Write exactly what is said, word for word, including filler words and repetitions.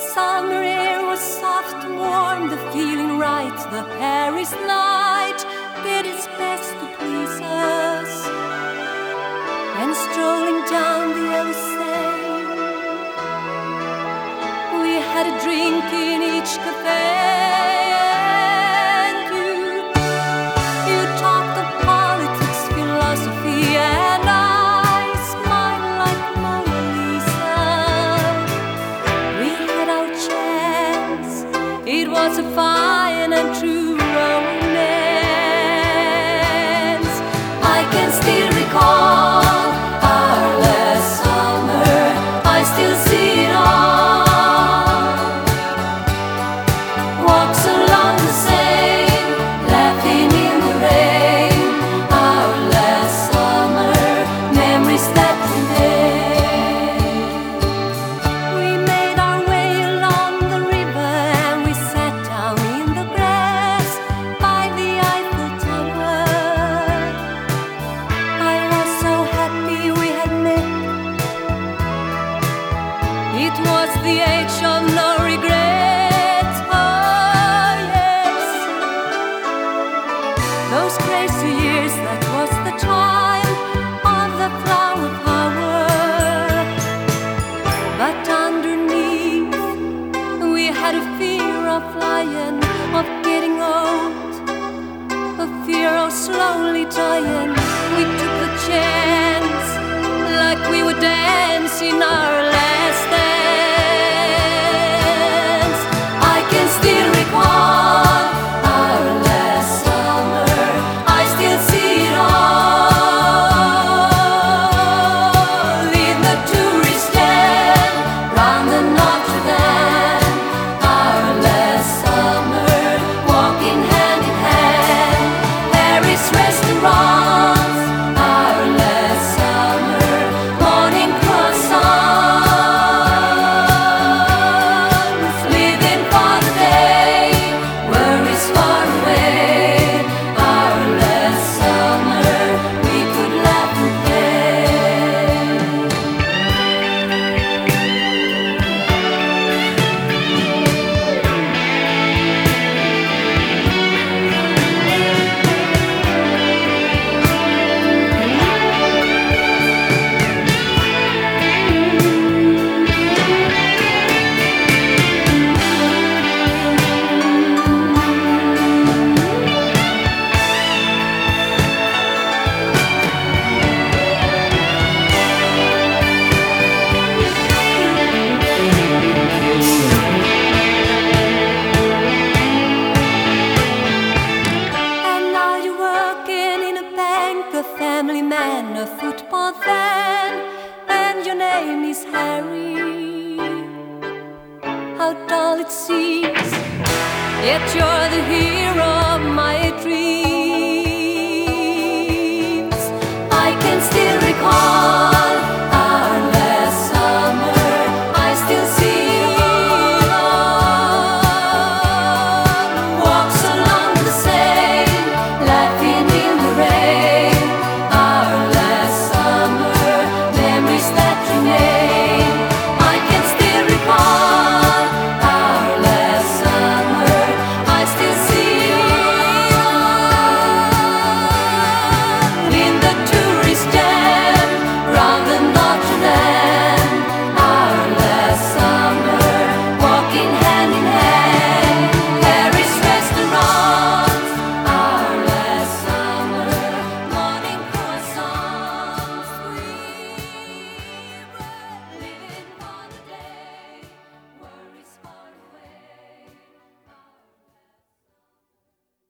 Summer air was soft, warm, the feeling right. The Paris night did its best to please us. And strolling down the Elysee, we had a drink in each cafe. And you, you talked of politics, philosophy, and I smiled like Mona Lisa. We had our chance, it was a fine and true romance. I can still recall our last summer, I still see it all. Walks along the Seine, laughing in the rain. Our last summer, memories that remain. We made our way along the river and we sat down in the grass by the Eiffel Tower. I was so happy we had met. It was the age of no regrets. Oh yes, those crazy years, that was the time of the flower power. But underneath, we had a fear of flying, of getting old, a fear of slowly dying. We took the chance, like we would dance in our last dance. I can still recall our last summer, I still see it all. In the tourist stand, round the Notre Dame. Our last summer, walking hand in hand. Paris restaurants. Our last summer, morning croissants. Living for the day, worries far away. Our last summer, we could laugh and play. And now you're working in a bank, a family man, a football fan, and your name is Harry. How dull it seems, yet you're the hero of my dreams. I can still recall